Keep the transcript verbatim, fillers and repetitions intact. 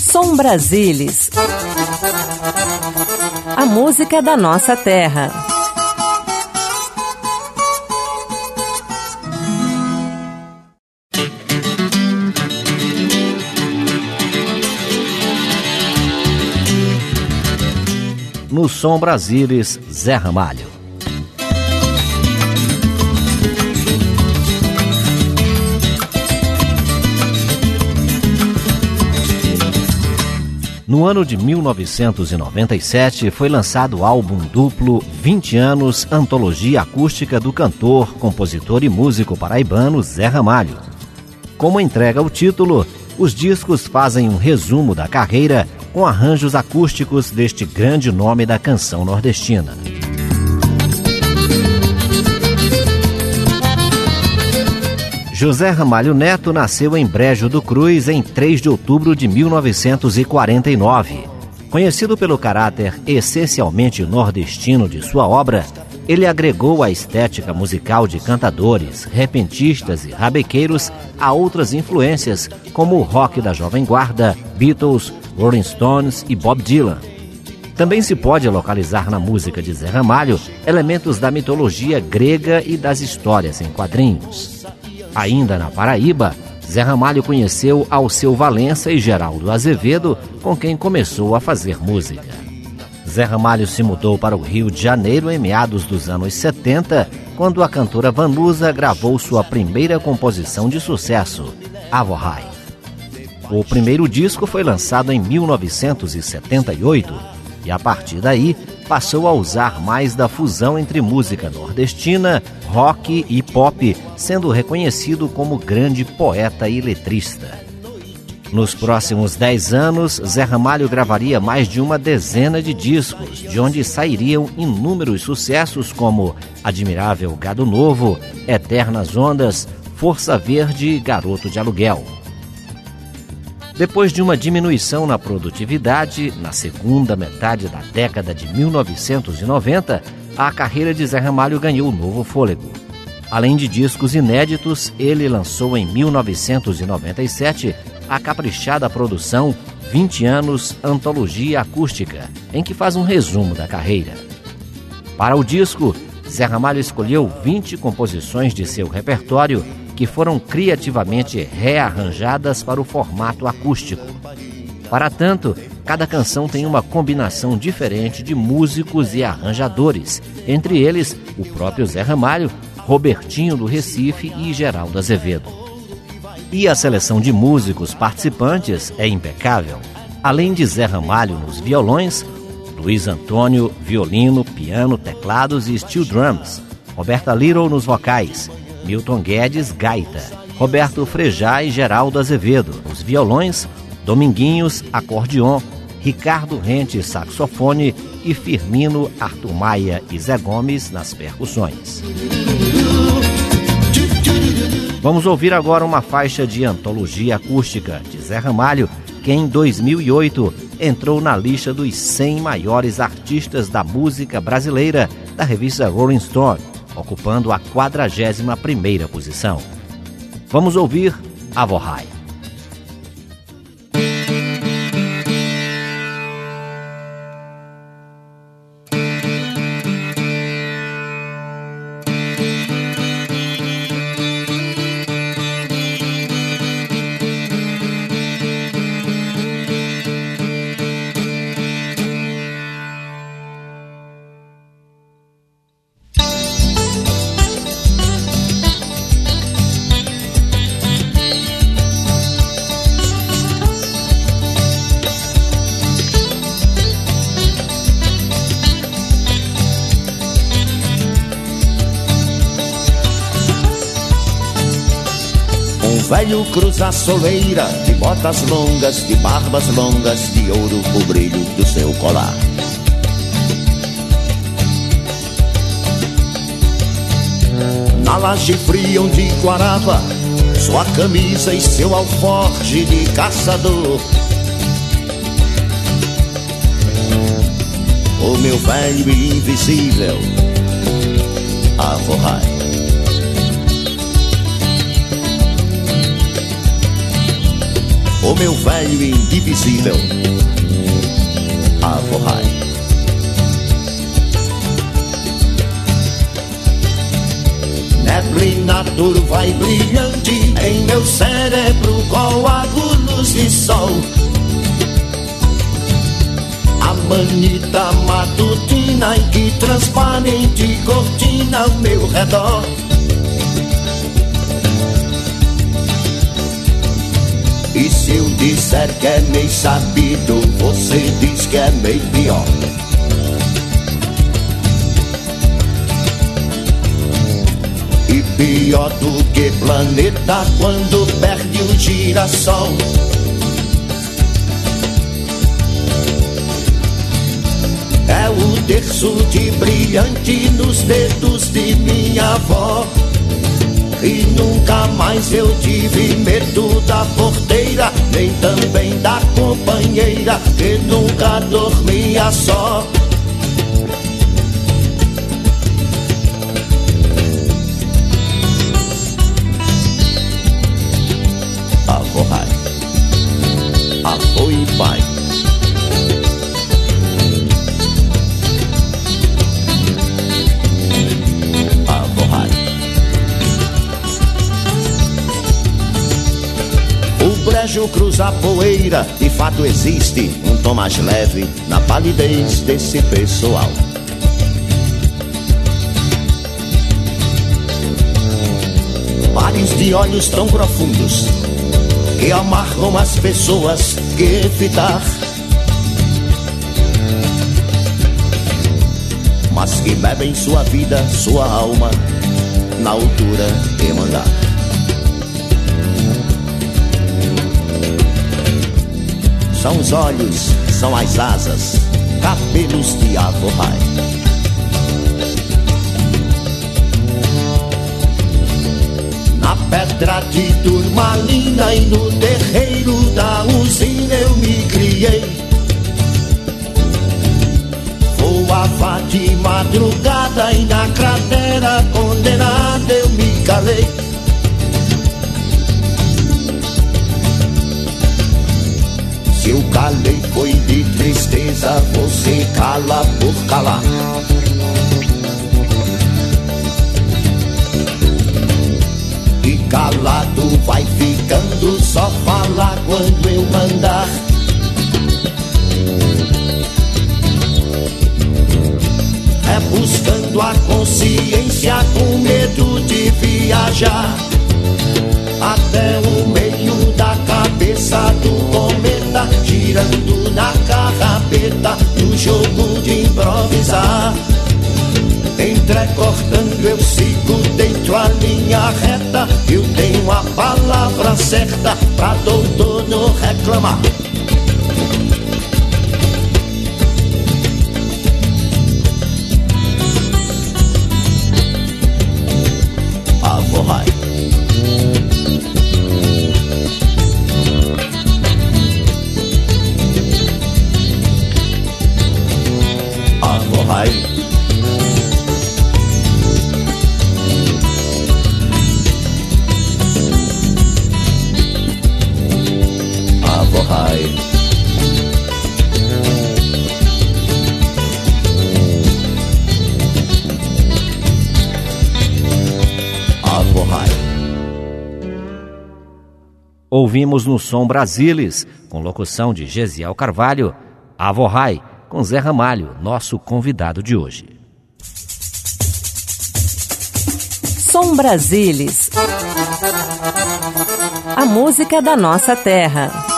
Som Brasilis. A música da nossa terra. No Som Brasilis, Zé Ramalho. No ano de mil novecentos e noventa e sete, foi lançado o álbum duplo vinte anos, antologia acústica do cantor, compositor e músico paraibano Zé Ramalho. Como entrega o título, os discos fazem um resumo da carreira com arranjos acústicos deste grande nome da canção nordestina. José Ramalho Neto nasceu em Brejo do Cruz em três de outubro de mil novecentos e quarenta e nove. Conhecido pelo caráter essencialmente nordestino de sua obra, ele agregou a estética musical de cantadores, repentistas e rabequeiros a outras influências, como o rock da Jovem Guarda, Beatles, Rolling Stones e Bob Dylan. Também se pode localizar na música de Zé Ramalho elementos da mitologia grega e das histórias em quadrinhos. Ainda na Paraíba, Zé Ramalho conheceu Alceu Valença e Geraldo Azevedo, com quem começou a fazer música. Zé Ramalho se mudou para o Rio de Janeiro em meados dos anos setenta, quando a cantora Vanusa gravou sua primeira composição de sucesso, Avohai. O primeiro disco foi lançado em mil novecentos e setenta e oito e, a partir daí, passou a usar mais da fusão entre música nordestina, rock e pop, sendo reconhecido como grande poeta e letrista. Nos próximos dez anos, Zé Ramalho gravaria mais de uma dezena de discos, de onde sairiam inúmeros sucessos como Admirável Gado Novo, Eternas Ondas, Força Verde e Garoto de Aluguel. Depois de uma diminuição na produtividade, na segunda metade da década de mil novecentos e noventa, a carreira de Zé Ramalho ganhou novo fôlego. Além de discos inéditos, ele lançou em mil novecentos e noventa e sete a caprichada produção vinte anos, antologia acústica, em que faz um resumo da carreira. Para o disco, Zé Ramalho escolheu vinte composições de seu repertório que foram criativamente rearranjadas para o formato acústico. Para tanto, cada canção tem uma combinação diferente de músicos e arranjadores, entre eles o próprio Zé Ramalho, Robertinho do Recife e Geraldo Azevedo. E a seleção de músicos participantes é impecável. Além de Zé Ramalho nos violões, Luiz Antônio, violino, piano, teclados e steel drums, Roberta Little nos vocais, Milton Guedes, gaita, Roberto Frejá e Geraldo Azevedo nos violões, Dominguinhos, acordeon, Ricardo Rente, saxofone e Firmino, Arthur Maia e Zé Gomes nas percussões. Vamos ouvir agora uma faixa de antologia acústica de Zé Ramalho, que em dois mil e oito entrou na lista dos cem maiores artistas da música brasileira da revista Rolling Stone, ocupando a quadragésima primeira posição. Vamos ouvir Avohai. Velho cruza a soleira, de botas longas, de barbas longas, de ouro o brilho do seu colar. Na laje fria onde quarava sua camisa e seu alforje de caçador, o meu velho e invisível Avohai. o meu velho indivisível Avo-Rai. Neblina turva e brilhante em meu cérebro, coágulos de sol. A manita matutina em que transparente cortina ao meu redor. E se eu disser que é meio sabido, você diz que é meio pior. E pior do que planeta quando perde o girassol. É o terço de brilhante nos dedos de minha avó. E nunca mais eu tive medo da porteira, nem também da companheira, que nunca dormia só. Avo-Rai, avô e pai. O brejo cruza a poeira, de fato existe um tom mais leve na palidez desse pessoal. Mares de olhos tão profundos que amarram as pessoas que evitar, mas que bebem sua vida, sua alma na altura de mandar. São os olhos, são as asas, cabelos de Avo-Rai. Na pedra de turmalina e no terreiro da usina eu me criei. Voava de madrugada e na cratera condenada eu me calei. Se eu calei foi de tristeza, você cala por calar. E calado vai ficando, só falar quando eu mandar. É buscando a consciência com medo de viajar até o meio da cabeça do cometa, girando na carrapeta, no jogo de improvisar. Entrecortando eu sigo dentro a linha reta, eu tenho a palavra certa pra doutor não reclamar. Avo-Rai. Avo-Rai. Avo-Rai. Avo-Rai. Ouvimos no Som Brasilis, com locução de Gesiel Carvalho, Avo-Rai, com Zé Ramalho, nosso convidado de hoje. Som Brasilis, a música da nossa terra.